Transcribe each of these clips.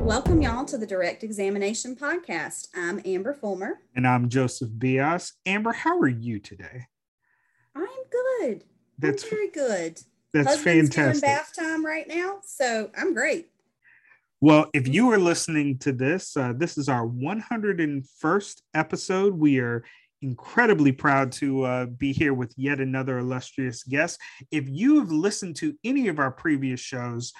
Welcome, y'all, to the Direct Examination Podcast. I'm Amber Fulmer. And I'm Joseph Bias. Amber, how are you today? I'm good. I'm very good. That's Husband's fantastic. doing bath time right now, so I'm great. Well, if you are listening to this, this is our 101st episode. We are incredibly proud to be here with yet another illustrious guest. If you've listened to any of our previous shows,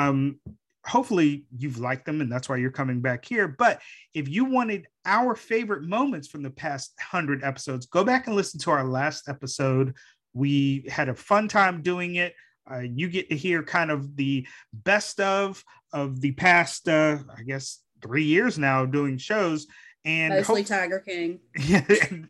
hopefully you've liked them and that's why you're coming back here. But if you wanted our favorite moments from the past 100 episodes, go back and listen to our last episode. We had a fun time doing it. You get to hear kind of the best of the past, I guess, 3 years now doing shows. And mostly Tiger King. Yeah,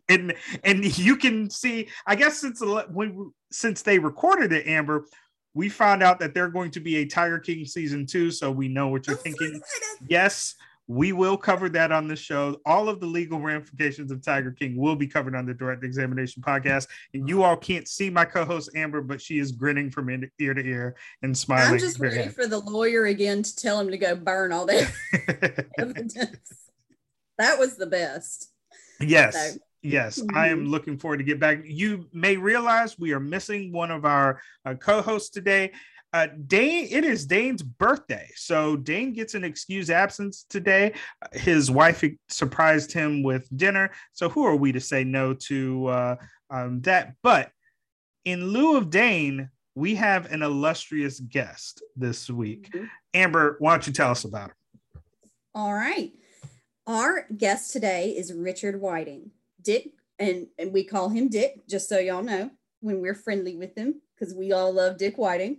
and you can see, I guess since they recorded it, Amber, we found out that they're going to be a Tiger King season 2, so we know what you're thinking. Yes, we will cover that on the show. All of the legal ramifications of Tiger King will be covered on the Direct Examination Podcast. And you all can't see my co-host Amber, but she is grinning from ear to ear and smiling. I'm just ready for the lawyer again to tell him to go burn all that evidence. That was the best. Yes. So. Yes, I am looking forward to get back. You may realize we are missing one of our co-hosts today. Dane, it is Dane's birthday, so Dane gets an excused absence today. His wife surprised him with dinner, so who are we to say no to that? But in lieu of Dane, we have an illustrious guest this week. Mm-hmm. Amber, why don't you tell us about him? All right. Our guest today is Richard Whiting. Dick, and we call him Dick, just so y'all know, when we're friendly with him, because we all love Dick Whiting.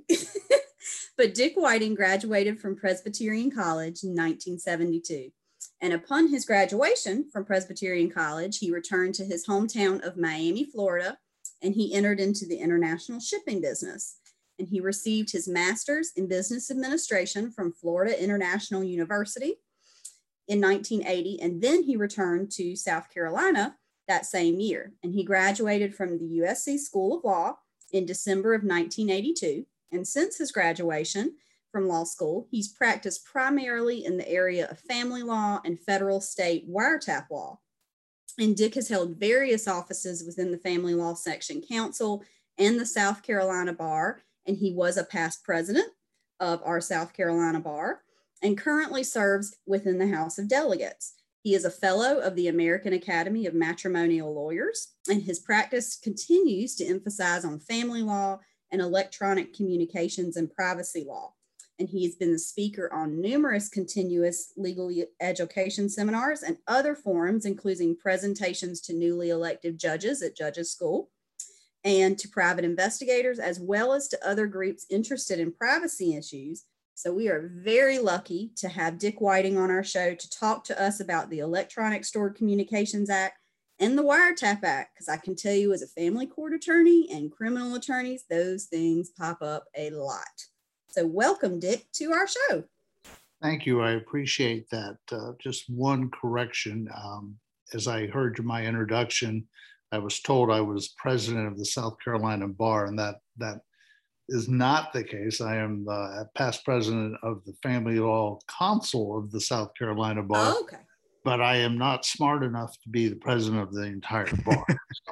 But Dick Whiting graduated from Presbyterian College in 1972. And upon his graduation from Presbyterian College, he returned to his hometown of Miami, Florida, and he entered into the international shipping business. And he received his master's in business administration from Florida International University in 1980. And then he returned to South Carolina that same year. And he graduated from the USC School of Law in December of 1982. And since his graduation from law school, he's practiced primarily in the area of family law and federal state wiretap law. And Dick has held various offices within the Family Law Section Council and the South Carolina Bar. And he was a past president of our South Carolina Bar and currently serves within the House of Delegates. He is a fellow of the American Academy of Matrimonial Lawyers, and his practice continues to emphasize on family law and electronic communications and privacy law. And he has been the speaker on numerous continuous legal education seminars and other forums, including presentations to newly elected judges at Judges School and to private investigators, as well as to other groups interested in privacy issues. So we are very lucky to have Dick Whiting on our show to talk to us about the Electronic Stored Communications Act and the Wiretap Act, because I can tell you as a family court attorney and criminal attorneys, those things pop up a lot. So welcome, Dick, to our show. Thank you. I appreciate that. Just one correction. As I heard my introduction, I was told I was president of the South Carolina Bar, and that is not the case. I am past president of the Family Law Council of the South Carolina Bar. Oh, okay. But I am not smart enough to be the president of the entire bar.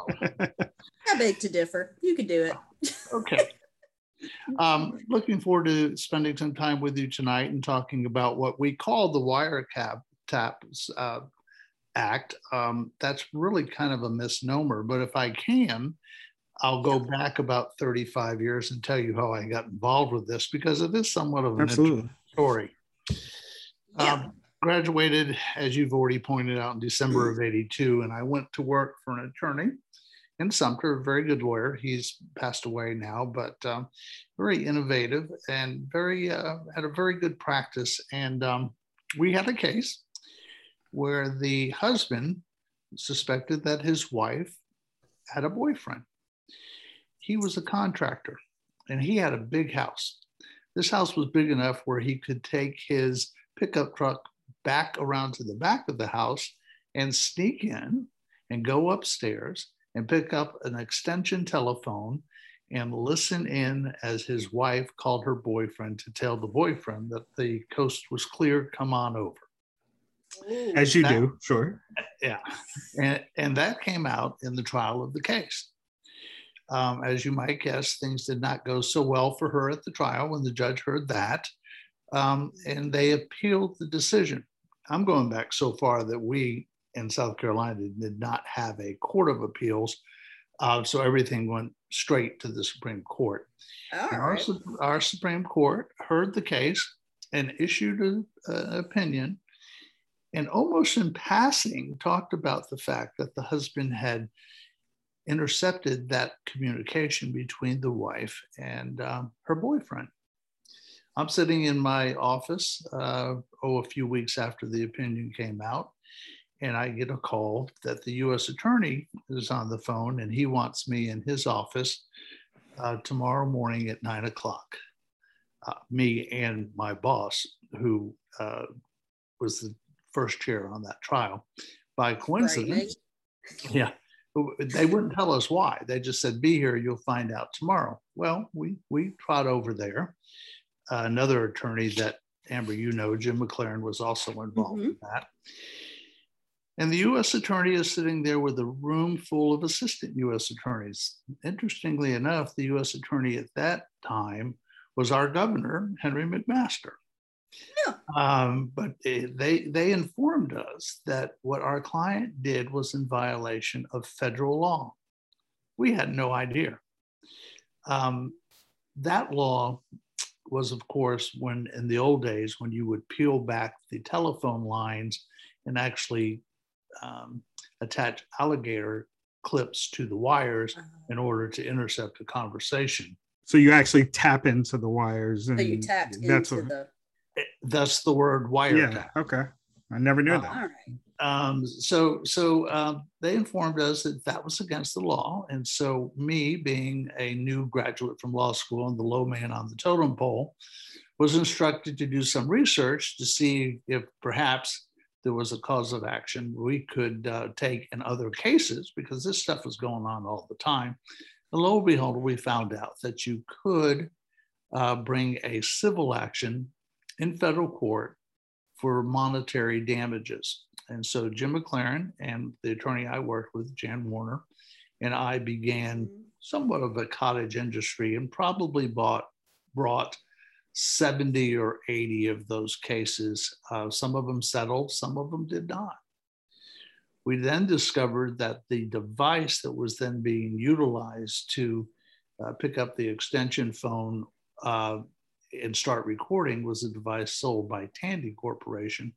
I beg to differ. You could do it. Okay. Looking forward to spending some time with you tonight and talking about what we call the Wiretap Act. That's really kind of a misnomer, but if I can, I'll go back about 35 years and tell you how I got involved with this, because it is somewhat of an interesting story. Graduated, as you've already pointed out, in December of 82, and I went to work for an attorney in Sumter, a very good lawyer. He's passed away now, but very innovative and had a very good practice. And we had a case where the husband suspected that his wife had a boyfriend. He was a contractor and he had a big house. This house was big enough where he could take his pickup truck back around to the back of the house and sneak in and go upstairs and pick up an extension telephone and listen in as his wife called her boyfriend to tell the boyfriend that the coast was clear, come on over. Ooh. As you do, sure. Yeah. And that came out in the trial of the case. As you might guess, things did not go so well for her at the trial when the judge heard that. And they appealed the decision. I'm going back so far that we in South Carolina did not have a court of appeals. So everything went straight to the Supreme Court. Our Supreme Court heard the case and issued an opinion, and almost in passing talked about the fact that the husband had intercepted that communication between the wife and her boyfriend. I'm sitting in my office a few weeks after the opinion came out, and I get a call that the U.S. attorney is on the phone and he wants me in his office tomorrow morning at 9 o'clock. Me and my boss, who was the first chair on that trial. By coincidence, yeah, they wouldn't tell us why. They just said, be here, you'll find out tomorrow. Well, we trot over there. Another attorney that, Amber, you know, Jim McLaren, was also involved in that. And the U.S. attorney is sitting there with a room full of assistant U.S. attorneys. Interestingly enough, the U.S. attorney at that time was our governor, Henry McMaster. Yeah. But they informed us that what our client did was in violation of federal law. We had no idea. That law was, of course, when in the old days, when you would peel back the telephone lines and actually attach alligator clips to the wires in order to intercept a conversation. So you actually tap into the wires. And so you tapped into that's the word wiretap. Yeah, okay. I never knew that. All right. So they informed us that that was against the law. And so me, being a new graduate from law school and the low man on the totem pole, was instructed to do some research to see if perhaps there was a cause of action we could take in other cases, because this stuff was going on all the time. And lo and behold, we found out that you could bring a civil action in federal court for monetary damages. And so Jim McLaren and the attorney I worked with, Jan Warner, and I began somewhat of a cottage industry and probably brought 70 or 80 of those cases. Some of them settled, some of them did not. We then discovered that the device that was then being utilized to pick up the extension phone and start recording was a device sold by Tandy Corporation,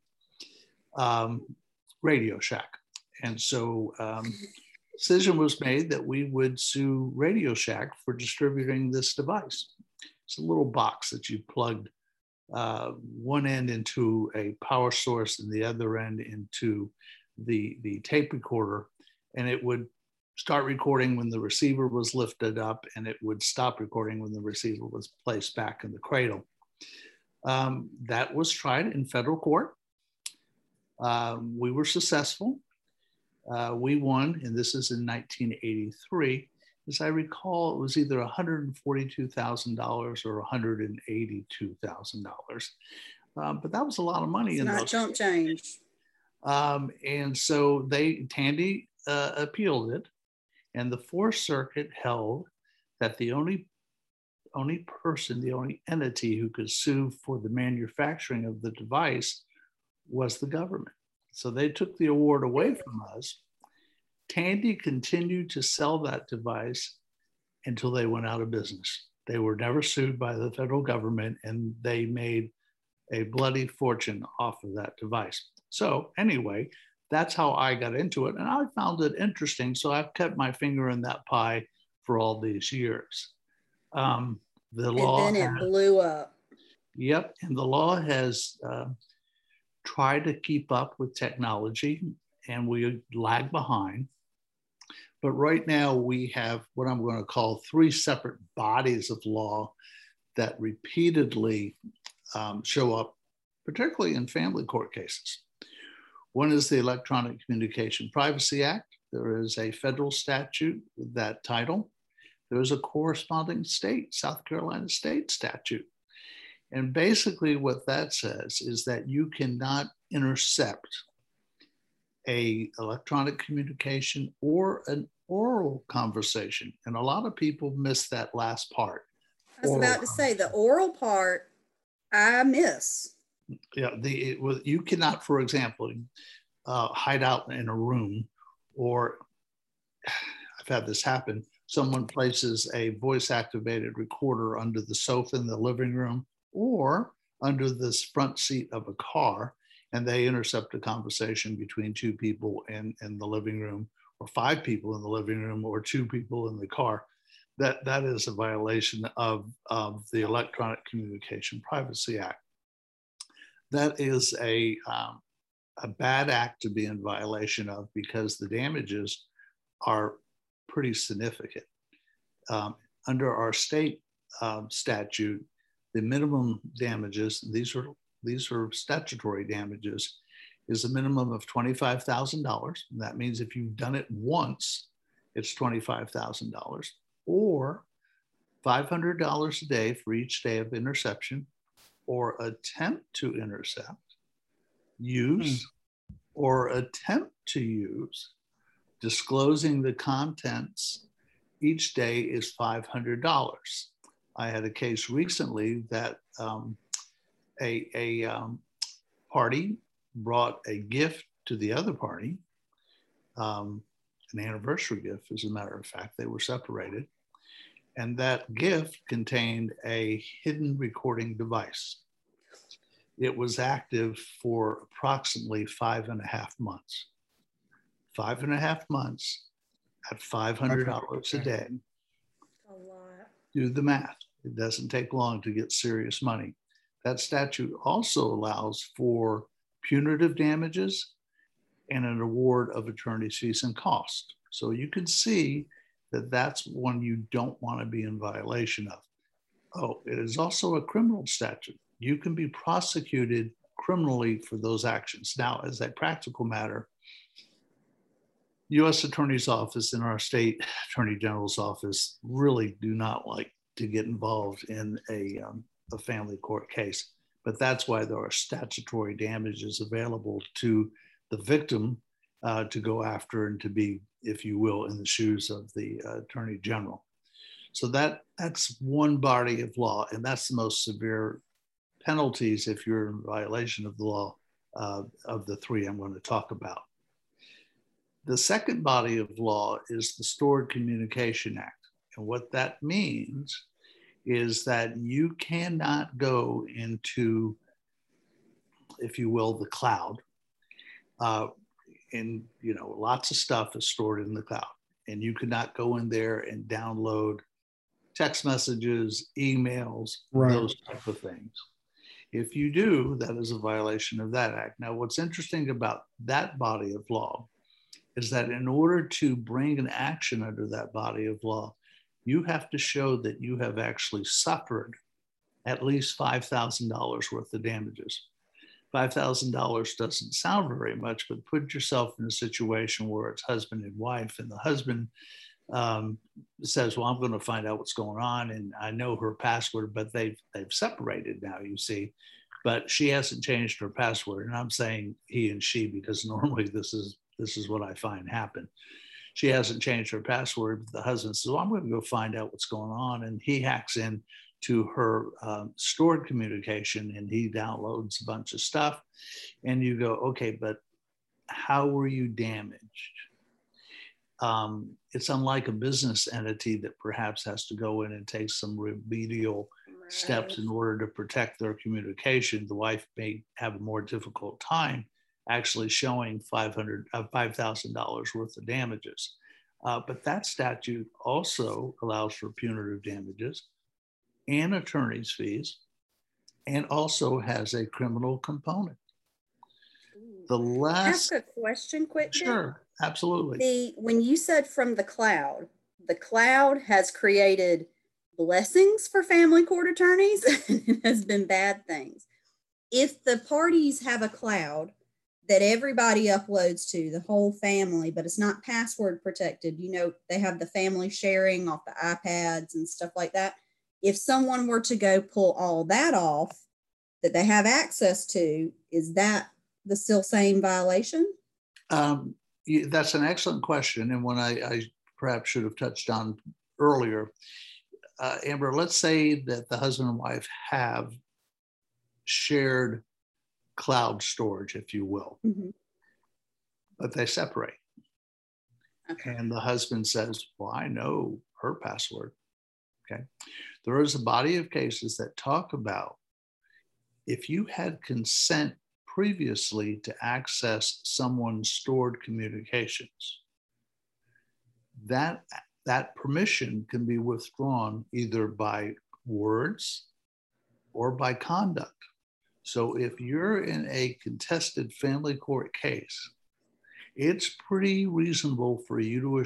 Radio Shack. And so decision was made that we would sue Radio Shack for distributing this device. It's a little box that you plugged one end into a power source and the other end into the tape recorder, and it would start recording when the receiver was lifted up, and it would stop recording when the receiver was placed back in the cradle. That was tried in federal court. We were successful. We won, and this is in 1983. As I recall, it was either $142,000 or $182,000. But that was a lot of money. It's not chump change. And so Tandy appealed it, and the Fourth Circuit held that the only person, the only entity who could sue for the manufacturing of the device was the government. So they took the award away from us. Tandy continued to sell that device until they went out of business. They were never sued by the federal government, and they made a bloody fortune off of that device. So anyway, that's how I got into it. And I found it interesting. So I've kept my finger in that pie for all these years. The law. And then it blew up. Yep. And the law has tried to keep up with technology, and we lag behind. But right now we have what I'm going to call 3 separate bodies of law that repeatedly show up, particularly in family court cases. One is the Electronic Communication Privacy Act. There is a federal statute with that title. there's a corresponding state, South Carolina state statute. And basically what that says is that you cannot intercept a electronic communication or an oral conversation. And a lot of people miss that last part. I was about to say the oral part I miss. Yeah, you cannot, for example, hide out in a room, or I've had this happen. Someone places a voice activated recorder under the sofa in the living room or under this front seat of a car, and they intercept a conversation between two people in the living room, or 5 people in the living room, or 2 people in the car. That is a violation of the Electronic Communication Privacy Act. That is a bad act to be in violation of, because the damages are pretty significant. Under our state statute, the minimum damages, these are statutory damages, is a minimum of $25,000. That means if you've done it once, it's $25,000, or $500 a day for each day of interception, or attempt to intercept, use, or attempt to use. Disclosing the contents each day is $500. I had a case recently that a party brought a gift to the other party, an anniversary gift, as a matter of fact. They were separated. And that gift contained a hidden recording device. It was active for approximately 5.5 months. 5.5 months at $500 a day. A lot. Do the math. It doesn't take long to get serious money. That statute also allows for punitive damages and an award of attorney's fees and costs. So you can see that that's one you don't want to be in violation of. Oh, it is also a criminal statute. You can be prosecuted criminally for those actions. Now, as a practical matter, U.S. Attorney's Office and our state Attorney General's office really do not like to get involved in a family court case. But that's why there are statutory damages available to the victim to go after and to be, if you will, in the shoes of the Attorney General. So that's one body of law, and that's the most severe penalties if you're in violation of the law of the 3 I'm going to talk about. The second body of law is the Stored Communication Act. And what that means is that you cannot go into, if you will, the cloud. And, lots of stuff is stored in the cloud. And you cannot go in there and download text messages, emails, those type of things. If you do, that is a violation of that act. Now, what's interesting about that body of law is that in order to bring an action under that body of law, you have to show that you have actually suffered at least $5,000 worth of damages. $5,000 doesn't sound very much, but put yourself in a situation where it's husband and wife, and the husband says, well, I'm going to find out what's going on, and I know her password, but they've separated now, you see, but she hasn't changed her password. And I'm saying he and she, because normally this is what I find happen. She hasn't changed her password. The husband says, well, I'm going to go find out what's going on. And he hacks in to her stored communication, and he downloads a bunch of stuff. And you go, okay, but how were you damaged? It's unlike a business entity that perhaps has to go in and take some remedial steps in order to protect their communication. The wife may have a more difficult time actually showing $5,000 worth of damages. But that statute also allows for punitive damages and attorney's fees, and also has a criminal component. The last— Ask a question quick. Sure, absolutely. When you said from the cloud has created blessings for family court attorneys and it has been bad things. If the parties have a cloud that everybody uploads to, the whole family, but it's not password protected. You know, they have the family sharing off the iPads and stuff like that. If someone were to go pull all that off that they have access to, is that the still same violation? That's an excellent question, and one I perhaps should have touched on earlier. Amber, let's say that the husband and wife have shared cloud storage, if you will, but they separate. Okay. And the husband says, well, I know her password. Okay. There is a body of cases that talk about if you had consent previously to access someone's stored communications, that permission can be withdrawn either by words or by conduct. So if you're in a contested family court case, it's pretty reasonable for you to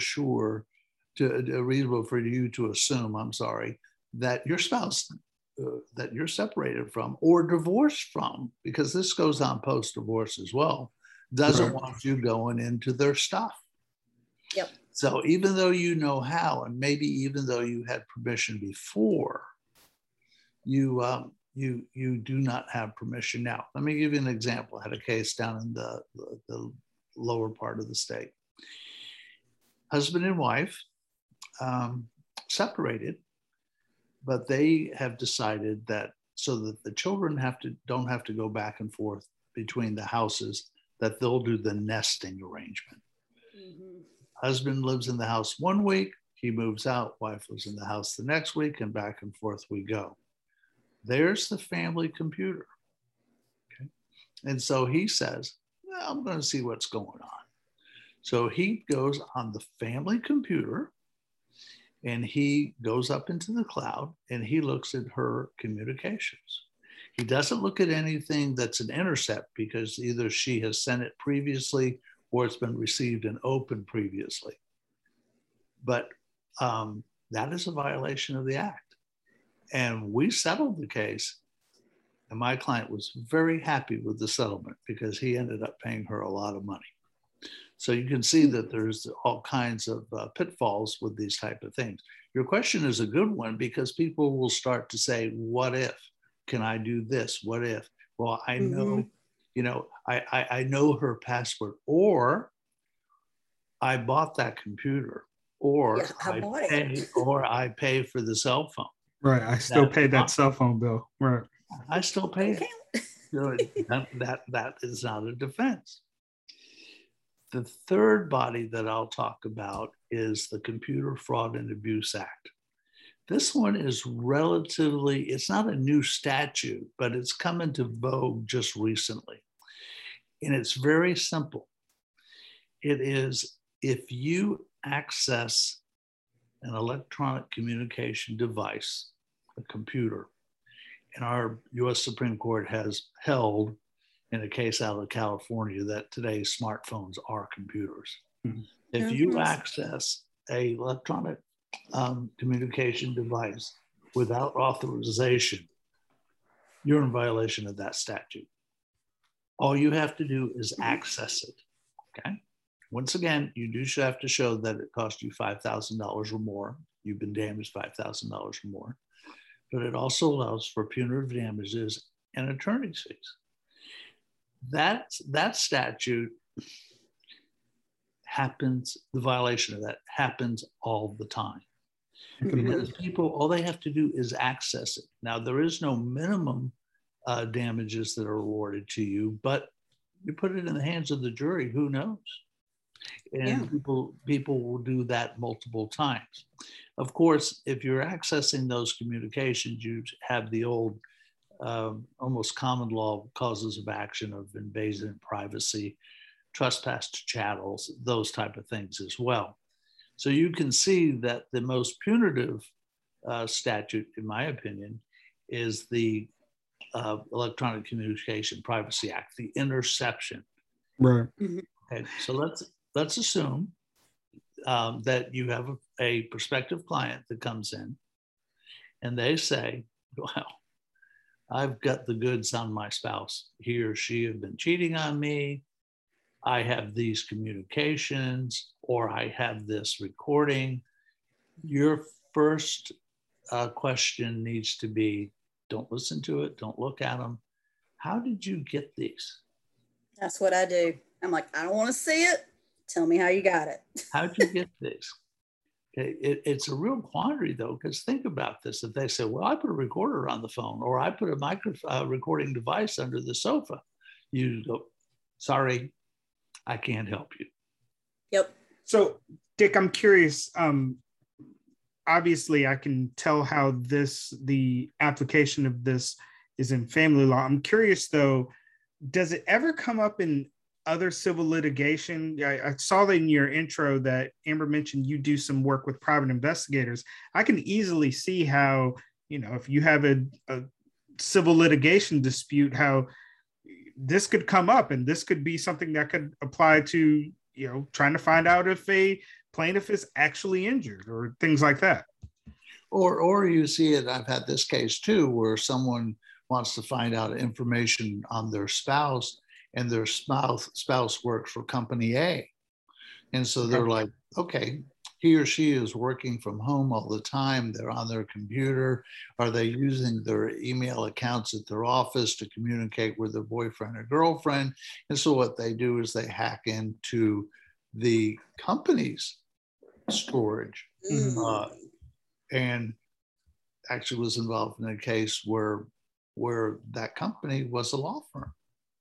assume, that your spouse that you're separated from or divorced from, because this goes on post-divorce as well, doesn't want you going into their stuff. Yep. So even though you know how, and maybe even though you had permission before, you do not have permission now. Let me give you an example. I had a case down in the lower part of the state. Husband and wife separated, but they have decided that so that the children don't have to go back and forth between the houses, that they'll do the nesting arrangement. Husband lives in the house 1 week, he moves out, wife lives in the house the next week, and back and forth we go. There's the family computer. Okay. And so he says, well, I'm going to see what's going on. So he goes on the family computer and he goes up into the cloud and he looks at her communications. He doesn't look at anything that's an intercept because either she has sent it previously or it's been received and opened previously. But that is a violation of the act. And we settled the case, and my client was very happy with the settlement because he ended up paying her a lot of money. So you can see that there's all kinds of pitfalls with these type of things. Your question is a good one because people will start to say, what if? Can I do this? What if? Well, I know, I know her password, or I bought that computer, or I pay for the cell phone. Right. I still pay that cell phone bill. Right. I still pay it. That is not a defense. The third body that I'll talk about is the Computer Fraud and Abuse Act. This one is it's not a new statute, but it's come into vogue just recently. And it's very simple. It is if you access an electronic communication device, a computer, and our US Supreme Court has held in a case out of California that today's smartphones are computers. Mm-hmm. If you access a electronic communication device without authorization, you're in violation of that statute. All you have to do is access it, okay? Once again, you do have to show that it cost you $5,000 or more. You've been damaged $5,000 or more. But it also allows for punitive damages and attorney's fees. That statute happens, the violation of that happens all the time. Because people, all they have to do is access it. Now, there is no minimum damages that are awarded to you, but you put it in the hands of the jury, who knows? And people will do that multiple times. Of course, if you're accessing those communications, you have the old almost common law causes of action of invasion of privacy, trespass to chattels, those type of things as well. So you can see that the most punitive statute, in my opinion, is the Electronic Communication Privacy Act, the interception. Right. Okay, so let's assume that you have a prospective client that comes in and they say, well, I've got the goods on my spouse. He or she have been cheating on me. I have these communications, or I have this recording, your first question needs to be, don't listen to it, don't look at them. How did you get these? That's what I do. I'm like, I don't want to see it. Tell me how you got it. How'd you get these? Okay. It's a real quandary, though, because think about this. If they say, well, I put a recorder on the phone, or I put a recording device under the sofa, you go, sorry, I can't help you. Yep. So, Dick, I'm curious. Obviously, I can tell how the application of this is in family law. I'm curious, though, does it ever come up in other civil litigation? I saw that in your intro that Amber mentioned you do some work with private investigators. I can easily see how, if you have a civil litigation dispute, how this could come up, and this could be something that could apply to, trying to find out if a plaintiff is actually injured or things like that. Or you see it, I've had this case too, where someone wants to find out information on their spouse, and their spouse works for company A. And so they're like, okay, he or she is working from home all the time. They're on their computer. Are they using their email accounts at their office to communicate with their boyfriend or girlfriend? And so what they do is they hack into the company's storage. And actually was involved in a case where that company was a law firm.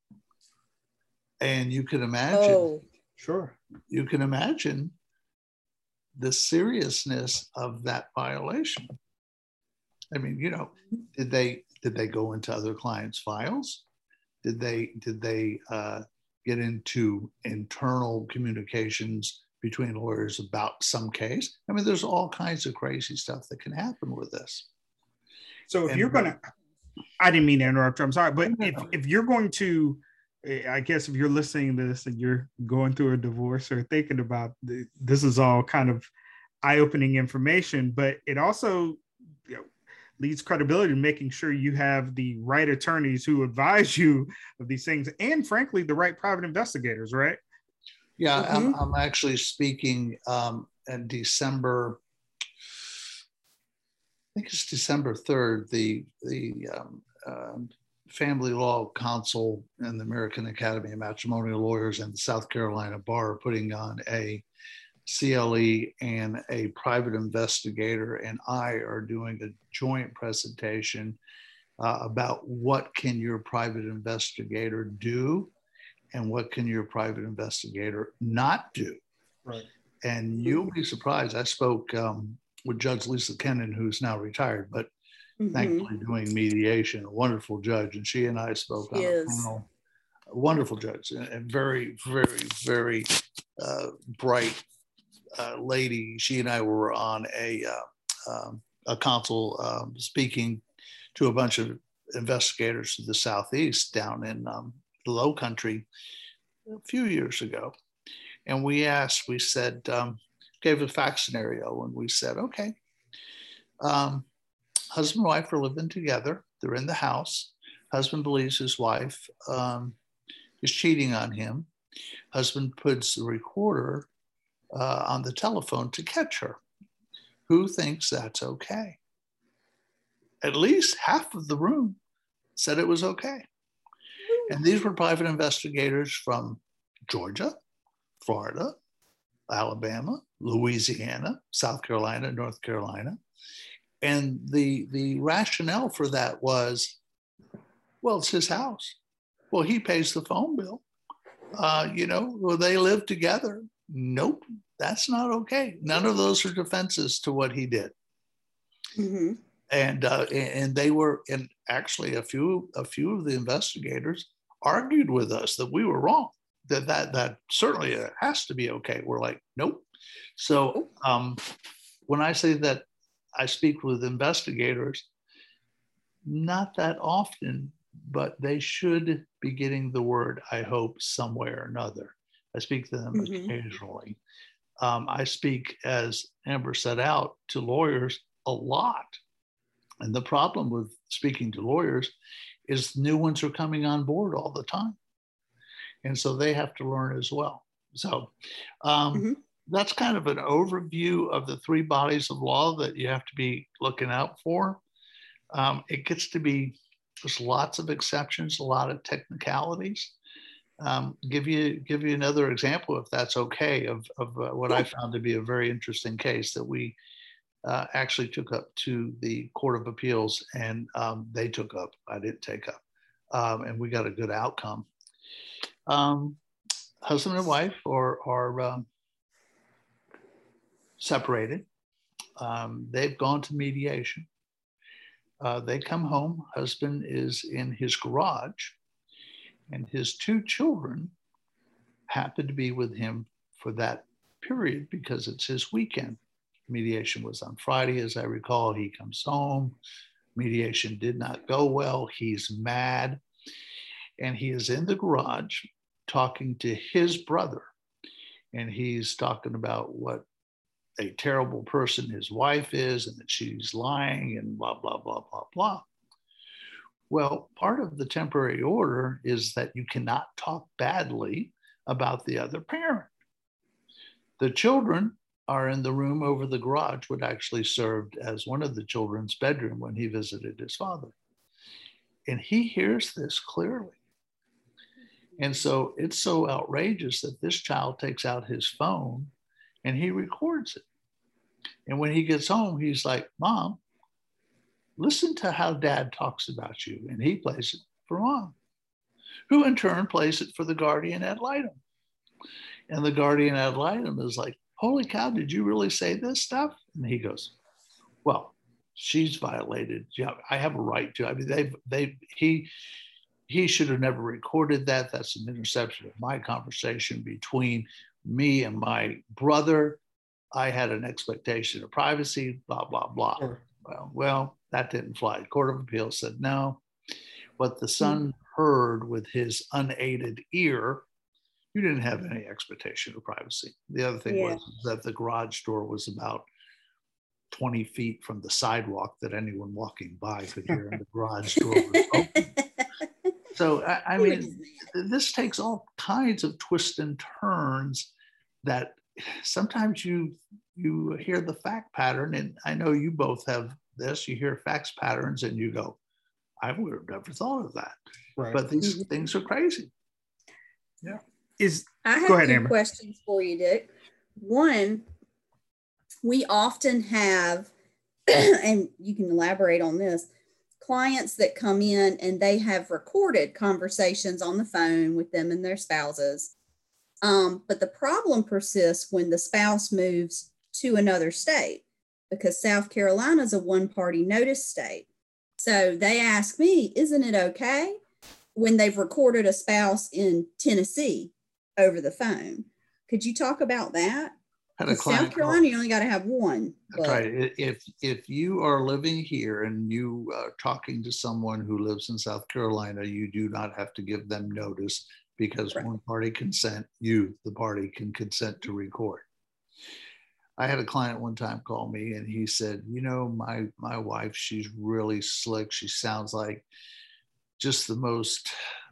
And you can imagine, Sure, you can imagine the seriousness of that violation. I mean, did they go into other clients' files? Did they get into internal communications between lawyers about some case? I mean, there's all kinds of crazy stuff that can happen with this. So if you're going to, I didn't mean to interrupt you, I'm sorry, but if you're going to, I guess if you're listening to this and you're going through a divorce or thinking about this, is all kind of eye-opening information, but it also leads credibility to making sure you have the right attorneys who advise you of these things, and frankly, the right private investigators, right? Yeah, I'm actually speaking in December. I think it's December 3rd. The Family Law Council and the American Academy of Matrimonial Lawyers and the South Carolina Bar are putting on a CLE, and a private investigator and I are doing a joint presentation about what can your private investigator do and what can your private investigator not do. Right. And you'll be surprised. I spoke with Judge Lisa Kennan, who's now retired, but thankfully doing mediation, a wonderful judge. And she and I spoke on a panel, a wonderful judge, and very, very, very bright lady. She and I were on a council speaking to a bunch of investigators to the Southeast down in the Low Country a few years ago. And we said, gave a fact scenario, and we said, okay, husband and wife are living together. They're in the house. Husband believes his wife is cheating on him. Husband puts the recorder on the telephone to catch her. Who thinks that's okay? At least half of the room said it was okay. And these were private investigators from Georgia, Florida, Alabama, Louisiana, South Carolina, North Carolina. And the rationale for that was, well, it's his house. Well, he pays the phone bill. Well, they live together. Nope, that's not okay. None of those are defenses to what he did. Mm-hmm. And they were, and actually a few of the investigators argued with us that we were wrong. That certainly has to be okay. We're like, nope. So when I say that I speak with investigators, not that often, but they should be getting the word, I hope, somewhere or another. I speak to them occasionally. I speak, as Amber set out, to lawyers a lot. And the problem with speaking to lawyers is new ones are coming on board all the time. And so they have to learn as well. So that's kind of an overview of the three bodies of law that you have to be looking out for. It gets to be, there's lots of exceptions, a lot of technicalities. Give you another example, if that's okay, of what I found to be a very interesting case that we actually took up to the Court of Appeals, and they took up. I didn't take up, and we got a good outcome. Husband and wife are separated. They've gone to mediation. They come home. Husband is in his garage, and his two children happen to be with him for that period because it's his weekend. Mediation was on Friday, as I recall. He comes home. Mediation did not go well. He's mad. And he is in the garage talking to his brother. And he's talking about what a terrible person his wife is and that she's lying and blah, blah, blah, blah, blah. Well, part of the temporary order is that you cannot talk badly about the other parent. The children are in the room over the garage, which actually served as one of the children's bedroom when he visited his father. And he hears this clearly. And so it's so outrageous that this child takes out his phone and he records it. And when he gets home, he's like, Mom, listen to how Dad talks about you. And he plays it for Mom, who in turn plays it for the guardian ad litem. And the guardian ad litem is like, holy cow, did you really say this stuff? And he goes, well, she's violated. Yeah, I have a right to. I mean, he should have never recorded that. That's an interception of my conversation between me and my brother. I had an expectation of privacy, blah, blah, blah. Sure. Well, that didn't fly. Court of Appeals said no. What the son heard with his unaided ear, you didn't have any expectation of privacy. The other thing was that the garage door was about 20 feet from the sidewalk that anyone walking by could hear, and the garage door was open. So, I mean, this takes all kinds of twists and turns that sometimes you hear the fact pattern, and I know you both have this, you hear facts patterns and you go, I would have never thought of that. Right. But these things are crazy. Yeah. I have two questions for you, Dick. One, we often have, and you can elaborate on this, clients that come in and they have recorded conversations on the phone with them and their spouses. But the problem persists when the spouse moves to another state, because South Carolina is a one-party notice state. So they ask me, isn't it okay when they've recorded a spouse in Tennessee over the phone? Could you talk about that? South Carolina, you only got to have one. That's right. If you are living here and you are talking to someone who lives in South Carolina, you do not have to give them notice, because one party consent, the party can consent to record. I had a client one time call me and he said, you know, my wife, she's really slick. She sounds like just the most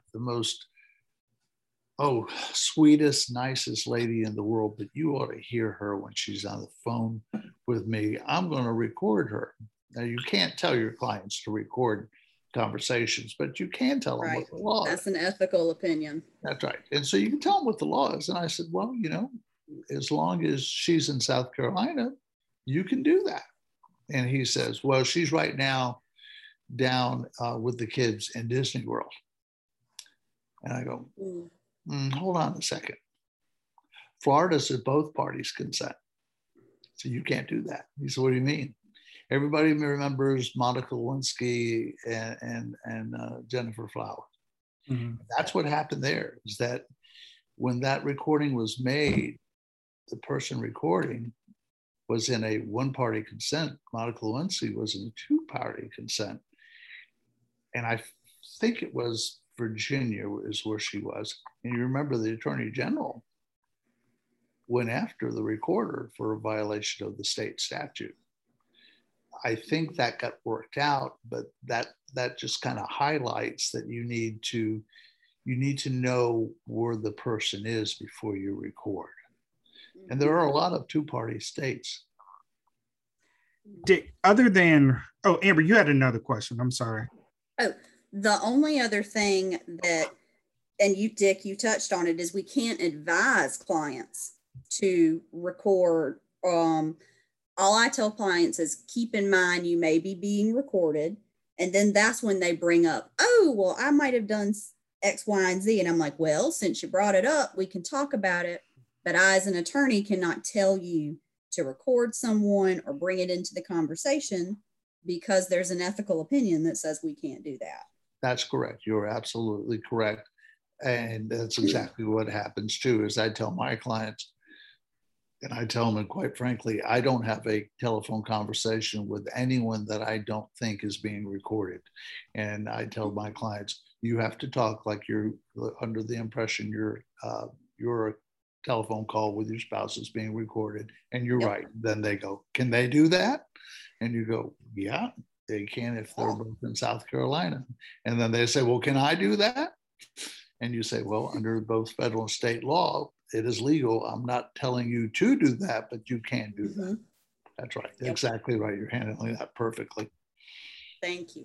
sweetest, nicest lady in the world, but you ought to hear her when she's on the phone with me. I'm going to record her. Now, you can't tell your clients to record conversations, but you can tell them what the law is. That's an ethical opinion. That's right. And so you can tell them what the law is. And I said, well, you know, as long as she's in South Carolina, you can do that. And he says, well, she's right now down with the kids in Disney World. And I go, hold on a second. Florida said both parties consent. So you can't do that. He said, what do you mean? Everybody remembers Monica Lewinsky and Jennifer Flowers. Mm-hmm. That's what happened there, is that when that recording was made, the person recording was in a one-party consent. Monica Lewinsky was in a two-party consent. And I think it was Virginia is where she was. And you remember the Attorney General went after the recorder for a violation of the state statute. I think that got worked out, but that just kind of highlights that you need to you need to know where the person is before you record. And there are a lot of two-party states. Dick, other than, oh, Amber, you had another question. I'm sorry. Oh, the only other thing that, and you, Dick, you touched on it, is we can't advise clients to record. All I tell clients is keep in mind you may be being recorded. And then that's when they bring up, oh, well, I might have done X, Y, and Z. And I'm like, well, since you brought it up, we can talk about it. But I, as an attorney, cannot tell you to record someone or bring it into the conversation because there's an ethical opinion that says we can't do that. That's correct. You're absolutely correct. And that's exactly what happens too, is I tell my clients, and I tell them, and quite frankly, I don't have a telephone conversation with anyone that I don't think is being recorded. And I tell my clients, you have to talk like you're under the impression your telephone call with your spouse is being recorded. And you're Yep. right. Then they go, can they do that? And you go, yeah, they can if they're both in South Carolina. And then they say, well, can I do that? And you say, well, under both federal and state law, it is legal. I'm not telling you to do that, but you can do that. Mm-hmm. That's right. Yep. Exactly right. You're handling that perfectly. Thank you.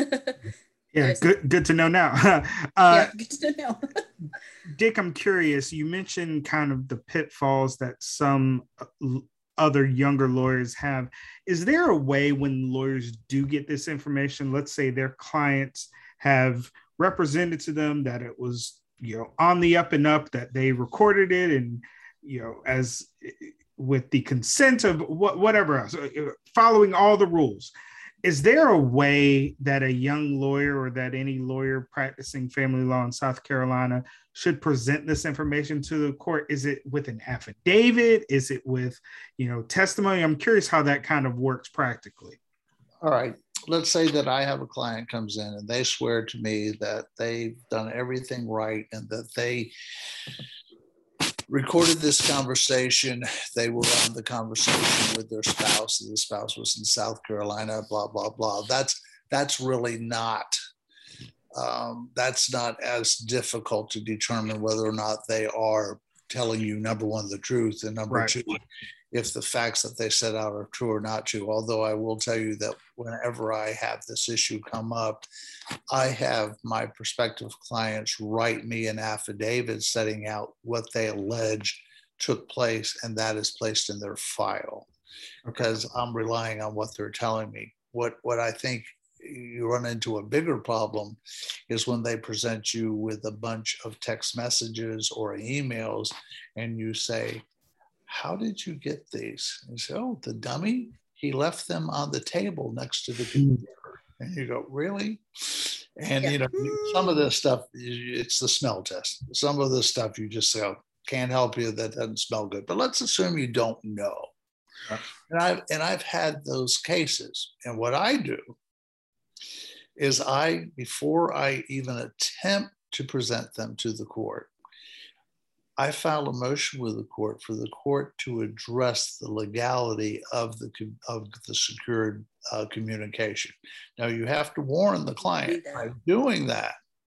Yeah, good to know now. Yeah, good to know. Dick, I'm curious. You mentioned kind of the pitfalls that some other younger lawyers have. Is there a way when lawyers do get this information, let's say their clients have represented to them that it was, on the up and up, that they recorded it and, as with the consent of whatever else, following all the rules? Is there a way that a young lawyer or that any lawyer practicing family law in South Carolina should present this information to the court? Is it with an affidavit? Is it with, testimony? I'm curious how that kind of works practically. All right. Let's say that I have a client comes in and they swear to me that they've done everything right and that they recorded this conversation. They were on the conversation with their spouse. The spouse was in South Carolina, blah, blah, blah. That's really not, that's not as difficult to determine whether or not they are telling you, number one, the truth, and number Right. two, if the facts that they set out are true or not true. Although I will tell you that whenever I have this issue come up, I have my prospective clients write me an affidavit setting out what they allege took place, and that is placed in their file because I'm relying on what they're telling me. What I think you run into a bigger problem is when they present you with a bunch of text messages or emails and you say, how did you get these? And you say, oh, the dummy, he left them on the table next to the computer. And you go, really? And, Yeah. Some of this stuff, it's the smell test. Some of this stuff you just say, oh, can't help you, that doesn't smell good. But let's assume you don't know. Right. And I've had those cases. And what I do is before I even attempt to present them to the court, I filed a motion with the court for the court to address the legality of the secured communication. Now, you have to warn the client by doing that.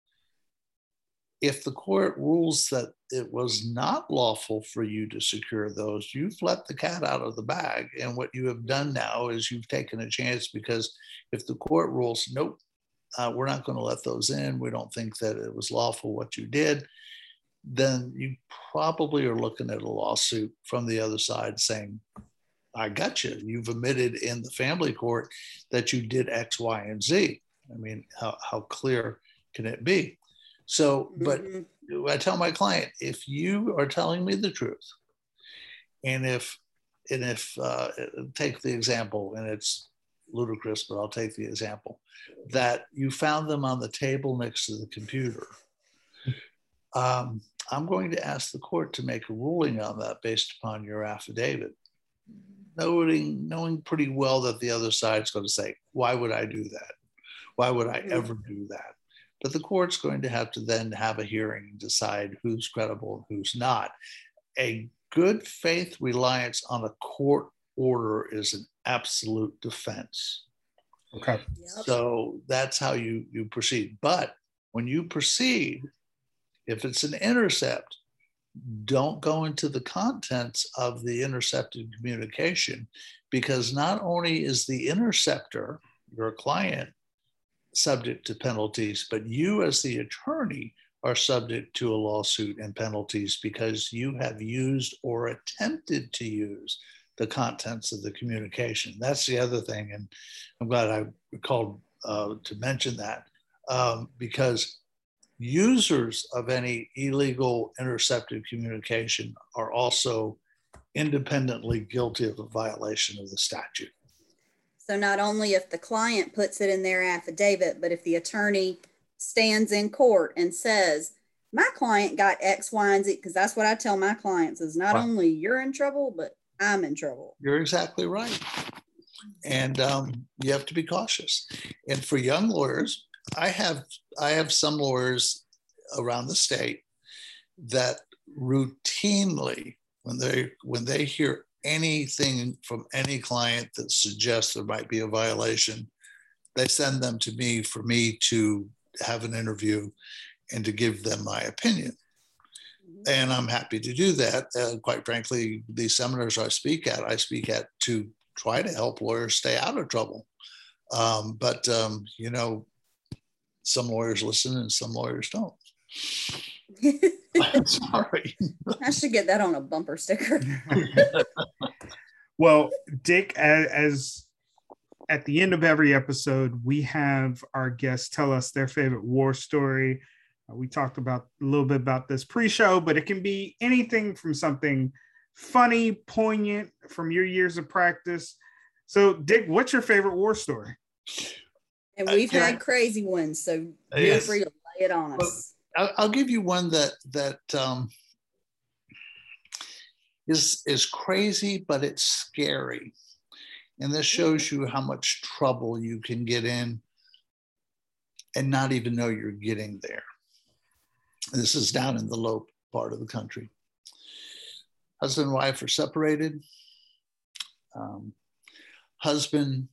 If the court rules that it was not lawful for you to secure those, you've let the cat out of the bag. And what you have done now is you've taken a chance, because if the court rules, nope, we're not going to let those in, we don't think that it was lawful what you did, then you probably are looking at a lawsuit from the other side saying, I got you. You've admitted in the family court that you did X, Y, and Z. I mean, how clear can it be? So, but I tell my client, if you are telling me the truth, and if take the example, and it's ludicrous, but I'll take the example, that you found them on the table next to the computer, I'm going to ask the court to make a ruling on that based upon your affidavit, knowing pretty well that the other side's going to say, why would I do that? Why would I ever do that? But the court's going to have to then have a hearing and decide who's credible and who's not. A good faith reliance on a court order is an absolute defense. Okay. Yep. So that's how you proceed. But when you proceed, If it's an intercept, don't go into the contents of the intercepted communication, because not only is the interceptor, your client, subject to penalties, but you as the attorney are subject to a lawsuit and penalties because you have used or attempted to use the contents of the communication. That's the other thing. And I'm glad I recalled to mention that, because users of any illegal intercepted communication are also independently guilty of a violation of the statute. So not only if the client puts it in their affidavit, but if the attorney stands in court and says, my client got X, Y, and Z, because that's what I tell my clients is not only you're in trouble, but I'm in trouble. You're exactly right. And you have to be cautious. And for young lawyers, I have some lawyers around the state that routinely, when they hear anything from any client that suggests there might be a violation, they send them to me for me to have an interview and to give them my opinion. And I'm happy to do that. Quite frankly, these seminars I speak at to try to help lawyers stay out of trouble. But you know, some lawyers listen and some lawyers don't. I'm sorry. I should get that on a bumper sticker. Well, Dick, as at the end of every episode, we have our guests tell us their favorite war story. We talked about a little bit about this pre-show, but it can be anything from something funny, poignant from your years of practice. So, Dick, what's your favorite war story? And we've had crazy ones, so feel free to lay it on us. I'll give you one that is crazy, but it's scary. And this shows you how much trouble you can get in and not even know you're getting there. This is down in the low part of the country. Husband and wife are separated. Husband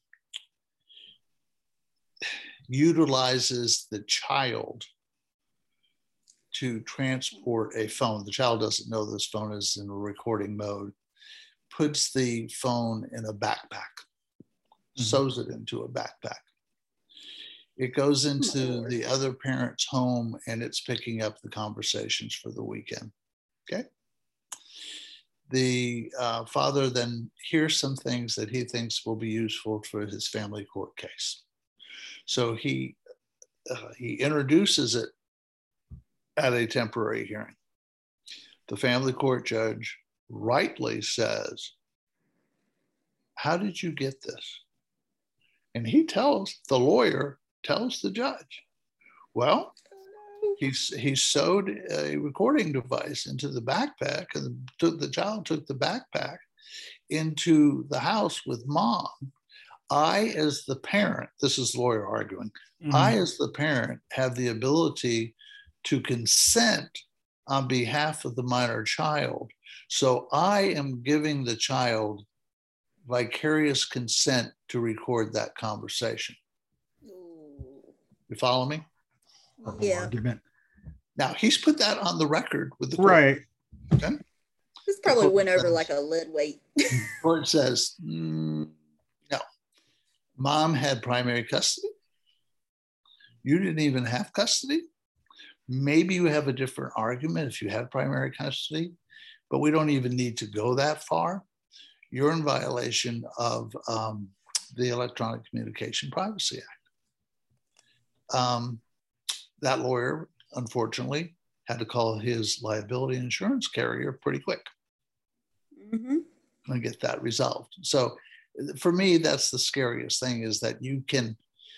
utilizes the child to transport a phone. The child doesn't know this phone is in a recording mode, puts the phone in a backpack, sews it into a backpack. It goes into the other parent's home and it's picking up the conversations for the weekend. Okay. The father then hears some things that he thinks will be useful for his family court case. So he introduces it at a temporary hearing. The family court judge rightly says, how did you get this? And the lawyer tells the judge, well, he sewed a recording device into the backpack, and the child took the backpack into the house with mom. I, as the parent, this is the lawyer arguing, I, as the parent, have the ability to consent on behalf of the minor child. So I am giving the child vicarious consent to record that conversation. You follow me? Yeah. Argument. Now, he's put that on the record with the court. Right. Okay? This probably went over like a lead weight. Court says, no. Mom had primary custody. You didn't even have custody. Maybe you have a different argument if you had primary custody, but we don't even need to go that far. You're in violation of the Electronic Communication Privacy Act. That lawyer, unfortunately, had to call his liability insurance carrier pretty quick and get that resolved. So for me, that's the scariest thing, is that you can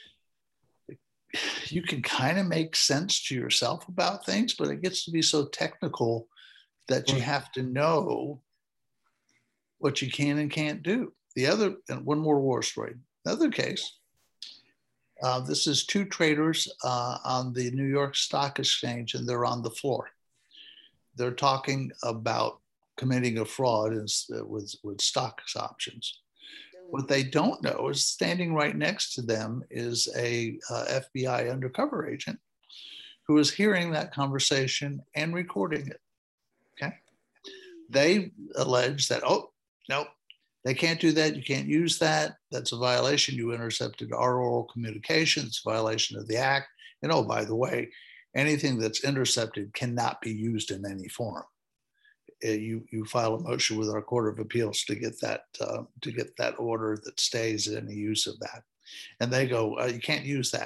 kind of make sense to yourself about things, but it gets to be so technical that you have to know what you can and can't do. And one more war story. Another case, this is two traders on the New York Stock Exchange, and they're on the floor. They're talking about committing a fraud with stock options. What they don't know is standing right next to them is a FBI undercover agent who is hearing that conversation and recording it. Okay. They allege that, oh, no, they can't do that. You can't use that. That's a violation. You intercepted our oral communication. It's a violation of the act. And oh, by the way, anything that's intercepted cannot be used in any form. You file a motion with our Court of Appeals to get that order that stays any use of that. And they go, you can't use that.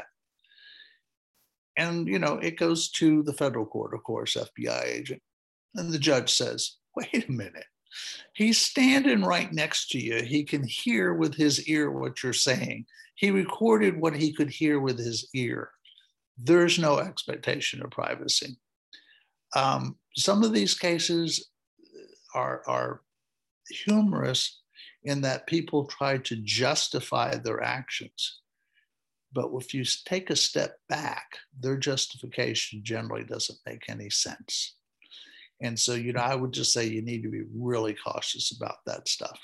And, it goes to the federal court, of course, FBI agent. And the judge says, wait a minute. He's standing right next to you. He can hear with his ear what you're saying. He recorded what he could hear with his ear. There's no expectation of privacy. Some of these cases are humorous in that people try to justify their actions. But if you take a step back, their justification generally doesn't make any sense. And so, I would just say you need to be really cautious about that stuff.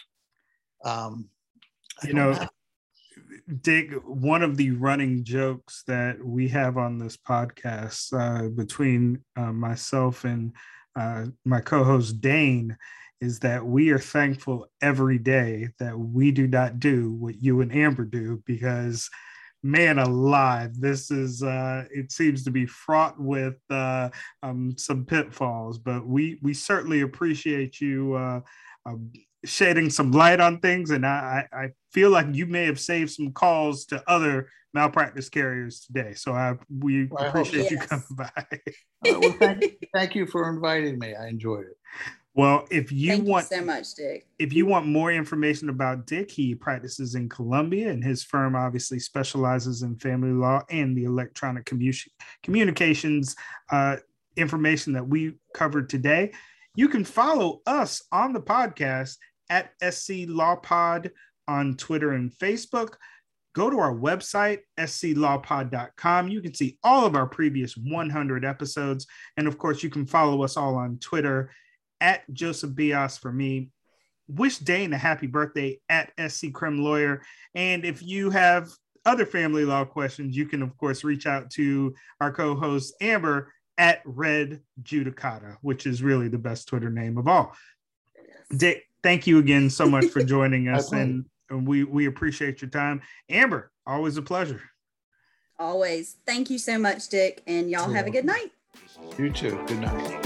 Dick, one of the running jokes that we have on this podcast between myself and my co-host Dane is that we are thankful every day that we do not do what you and Amber do, because man alive, this is it seems to be fraught with some pitfalls, but we certainly appreciate you shedding some light on things, and I feel like you may have saved some calls to other malpractice carriers today, so we appreciate you coming by. Well, thank you for inviting me. I enjoyed it. Well, if you Thank you so much, Dick. If you want more information about Dick, he practices in Columbia, and his firm obviously specializes in family law and the electronic communications information that we covered today. You can follow us on the podcast at SC Law Pod on Twitter and Facebook. Go to our website, sclawpod.com. You can see all of our previous 100 episodes. And of course, you can follow us all on Twitter at Joseph Bias for me. Wish Dane a happy birthday at SC Crim Lawyer. And if you have other family law questions, you can, of course, reach out to our co-host Amber at Red Judicata, which is really the best Twitter name of all. Dick, thank you again so much for joining us, and we appreciate your time. Amber, always a pleasure. Always. Thank you so much, Dick, and y'all have a good night. You too. Good night.